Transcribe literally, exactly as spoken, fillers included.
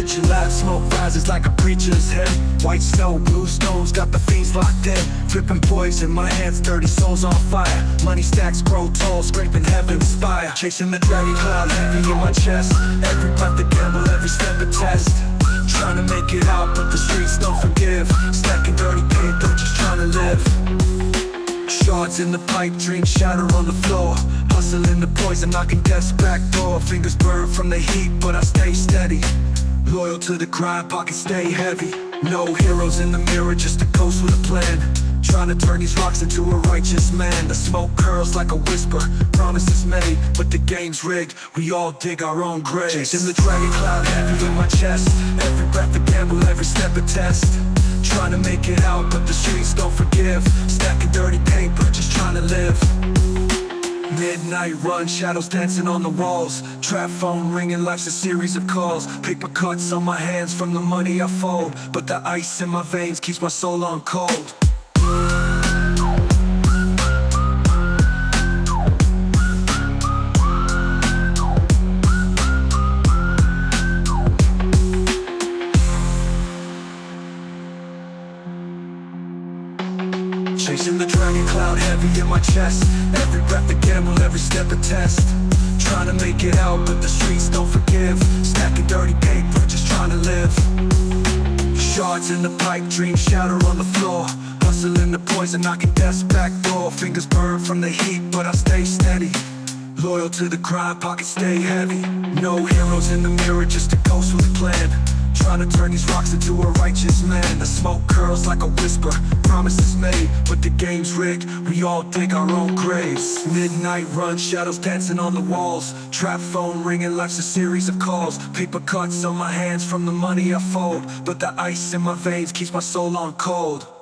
Kitchen loud, smoke rises like a preacher's head. White snow, blue stones, got the fiends locked in. Flipping poison, my hands dirty, souls on fire. Money stacks grow tall, scraping heaven's spire. Chasing the dragon cloud, heavy in my chest. Every breath a gamble, every step a test. Trying to make it out, but the streets don't forgive. Stacking dirty paper, just trying to live. Shards in the pipe, dreams shatter on the floor. Hustling the poison, knocking death's back door. Fingers burn from the heat, but I stay steady. Loyal to the grind, pockets stay heavy. No heroes in the mirror, just a ghost with a plan. Trying to turn these rocks into a righteous man. The smoke curls like a whisper, promises made, but the game's rigged, we all dig our own graves. Chasing the dragon cloud heavy in my chest. Every breath a gamble, every step a test. Trying to make it out, but the streets don't forgive. Stacking dirty paper, just trying to live. Midnight run, shadows dancing on the walls. Trap phone ringing, life's a series of calls. Paper cuts on my hands from the money I fold, but the ice in my veins keeps my soul on cold. Chasing the dragon cloud heavy in my chest. Every breath a gamble, every step a test. Trying to make it out, but the streets don't forgive. Stacking dirty paper, just trying to live. Shards in the pipe, dreams shatter on the floor. Hustling the poison, knocking death's back door. Fingers burn from the heat, but I stay steady. Loyal to the grind, pockets stay heavy. No heroes in the mirror, just a ghost with a plan. Trying to turn these rocks into a righteous man. The smoke curls like a whisper, promises made, but the game's rigged, we all dig our own graves. Midnight run, shadows dancing on the walls. Trap phone ringing, life's a series of calls. Paper cuts on my hands from the money I fold, but the ice in my veins keeps my soul on cold.